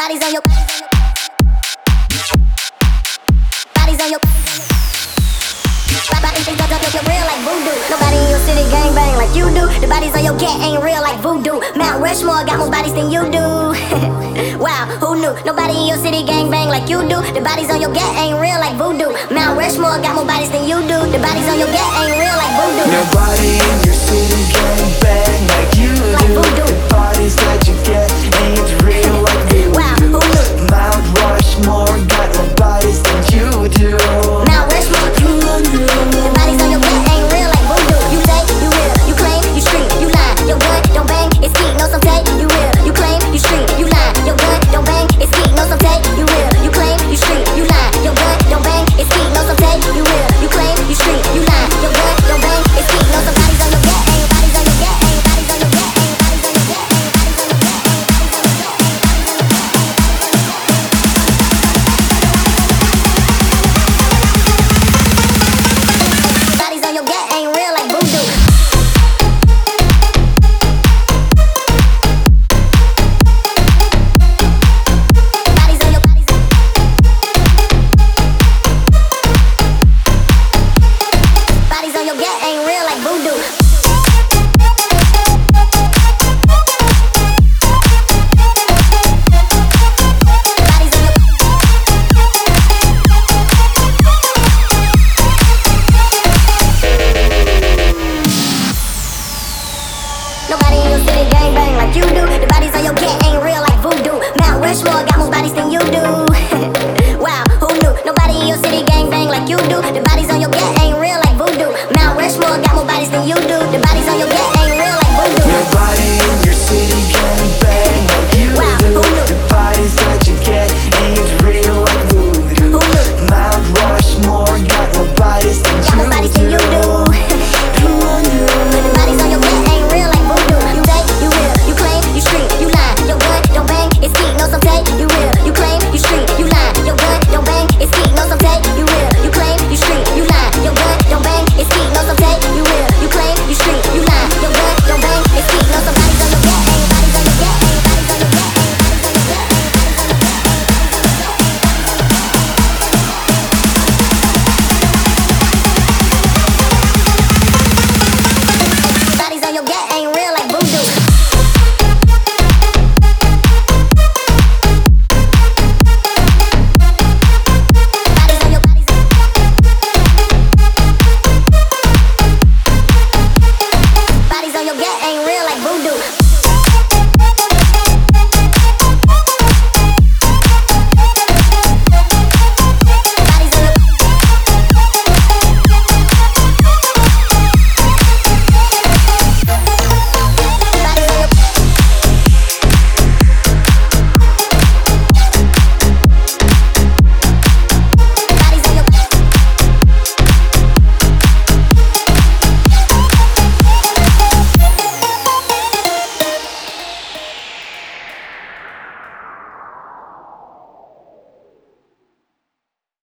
Bodies on your bodies on your bodies you're real like voodoo. Nobody in your city gang bang like you do. The bodies on your cat ain't real like voodoo. Mount Rushmore got more bodies than you do. Wow, who knew? Nobody in your city gang bang like you do. The bodies on your gat ain't real like voodoo. Mount Rushmore got more bodies than you do. The bodies on your gat ain't real like voodoo. Nobody in your city gang bang like you do. Like voodoo. The bodies that you get ain't real like voodoo. Wow, who knew? Mount Rushmore got more bodies than you do. Mount Rushmore, the bodies on your gat ain't real like voodoo. You say you real, you claim you street, you lie. Your gun don't bang, it's geek, no some tape. You real, you claim you street, you lie. Your gun don't bang, it's geek, no some tape. You real, you claim you street, you lie. Your gun don't bang, it's geek, no some tape. You real, you claim you street, you lie. Your gun don't bang, it's geek, no some bodies on your gat ain't bodies on your gat ain't bodies on your gat ain't bodies on your gat ain't bodies on your gat ain't bodies on your gat. Bodies on your gat ain't real like voodoo. Bodies on your bodies on your gat ain't real like voodoo. Nobody in your city gang bang like you do. The bodies on your gat ain't real like voodoo. Mount Rushmore got more bodies than you do. Wow, who knew? Nobody in your city gang bang like you do. The bodies on your gat ain't real like voodoo. Mount Rushmore got